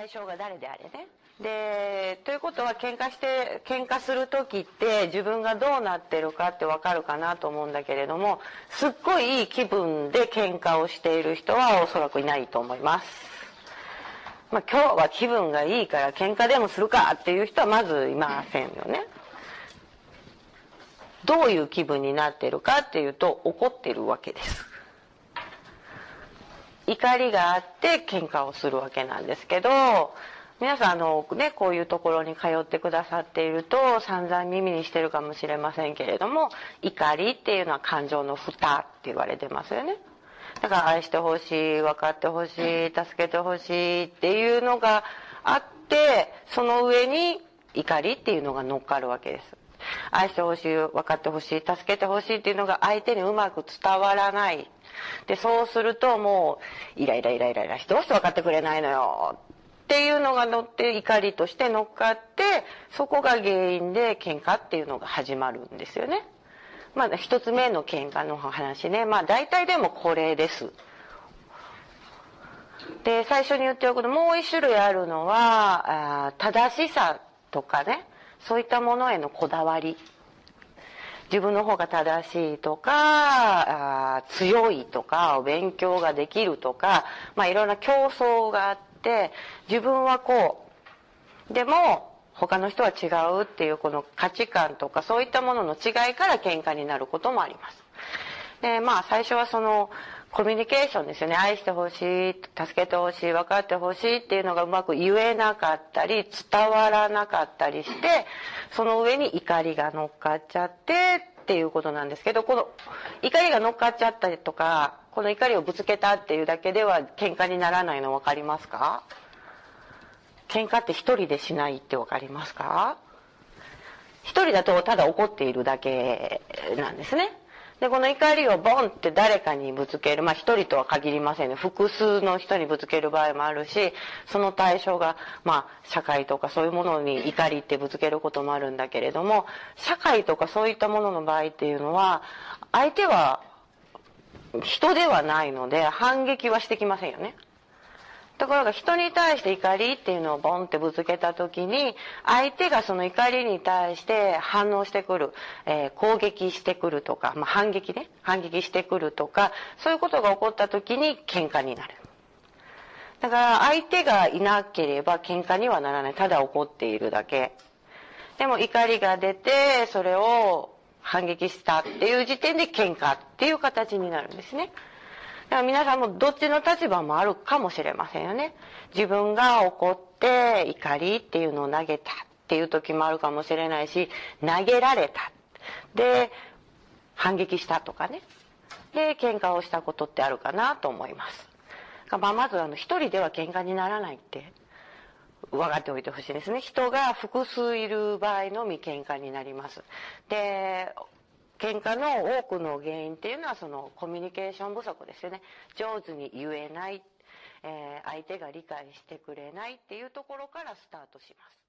対象が誰であれね。で、ということは喧嘩する時って自分がどうなってるかってわかるかなと思うんだけれども、すっごいいい気分で喧嘩をしている人はおそらくいないと思います。まあ今日は気分がいいから喧嘩でもするかっていう人はまずいませんよね。どういう気分になってるかっていうと、怒ってるわけです。怒りがあって喧嘩をするわけなんですけど、皆さんこういうところに通ってくださっていると散々耳にしてるかもしれませんけれども、怒りっていうのは感情の蓋って言われてますよね。だから愛してほしい、分かってほしい、助けてほしいっていうのがあって、その上に怒りっていうのが乗っかるわけです。愛してほしい、分かってほしい、助けてほしいっていうのが相手にうまく伝わらない。で、そうするともう、イライラどうして分かってくれないのよっていうのが乗って怒りとして乗っかって、そこが原因で喧嘩っていうのが始まるんですよね。まあ一つ目の喧嘩の話ね。まあ大体でもこれです。で、最初に言っておくともう一種類あるのは、正しさとかね、そういったものへのこだわり。自分の方が正しいとか、強いとか、勉強ができるとか、まあいろんな競争があって、自分はこう、でも他の人は違うっていうこの価値観とかそういったものの違いから喧嘩になることもあります。で、まあ最初はそのコミュニケーションですよね。愛してほしい、助けてほしい、分かってほしいっていうのがうまく言えなかったり、伝わらなかったりして、その上に怒りが乗っかっちゃってっていうことなんですけど、この怒りが乗っかっちゃったりとか、この怒りをぶつけたっていうだけでは喧嘩にならないの分かりますか？喧嘩って一人でしないって分かりますか？一人だとただ怒っているだけなんですね。で、この怒りをボンって誰かにぶつける。まあ一人とは限りませんね。複数の人にぶつける場合もあるし、その対象が、まあ社会とかそういうものに怒りってぶつけることもあるんだけれども、社会とかそういったものの場合っていうのは、相手は人ではないので反撃はしてきませんよね。ところが人に対して怒りっていうのをボンってぶつけた時に、相手がその怒りに対して反応してくる、攻撃してくるとか、まあ反撃してくるとか、そういうことが起こった時に喧嘩になる。だから相手がいなければ喧嘩にはならない。ただ怒っているだけ。でも怒りが出て、それを反撃したっていう時点で喧嘩っていう形になるんですね。だから皆さんもどっちの立場もあるかもしれませんよね。自分が怒って怒りっていうのを投げたっていう時もあるかもしれないし、投げられた。で、反撃したとかね。で、喧嘩をしたことってあるかなと思います。まあ、まず一人では喧嘩にならないって分かっておいてほしいですね。人が複数いる場合のみ喧嘩になります。で、喧嘩の多くの原因っていうのはそのコミュニケーション不足ですよね。上手に言えない、相手が理解してくれないっていうところからスタートします。